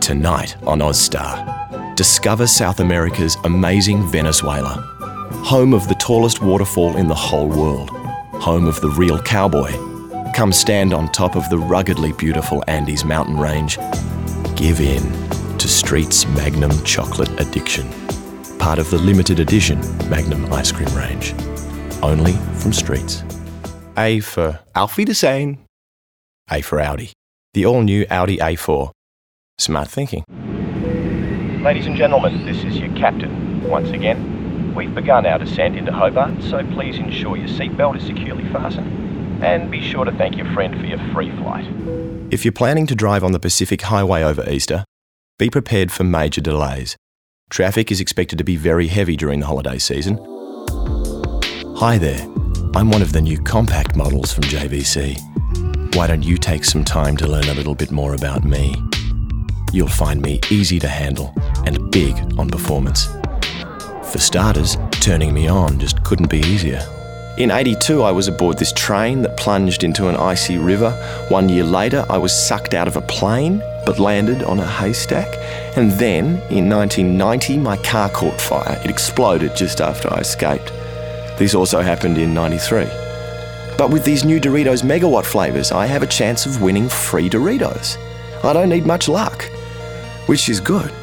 Tonight on Ozstar, discover South America's amazing Venezuela, home of the tallest waterfall in the whole world, home of the real cowboy. Come stand on top of the ruggedly beautiful Andes mountain range. Give in to Street's Magnum chocolate addiction, part of the limited edition Magnum ice cream range. Only from Streets. A for Alfie Desane. A for Audi. The all-new Audi A4. Smart thinking. Ladies and gentlemen, this is your captain. Once again, we've begun our descent into Hobart, so please ensure your seatbelt is securely fastened. And be sure to thank your friend for your free flight. If you're planning to drive on the Pacific Highway over Easter, be prepared for major delays. Traffic is expected to be very heavy during the holiday season. Hi there, I'm one of the new compact models from JVC. Why don't you take some time to learn a little bit more about me? You'll find me easy to handle and big on performance. For starters, turning me on just couldn't be easier. In '82, I was aboard this train that plunged into an icy river. 1 year later, I was sucked out of a plane but landed on a haystack. And then, in 1990, my car caught fire. It exploded just after I escaped. This also happened in '93. But with these new Doritos Megawatt flavours, I have a chance of winning free Doritos. I don't need much luck, which is good.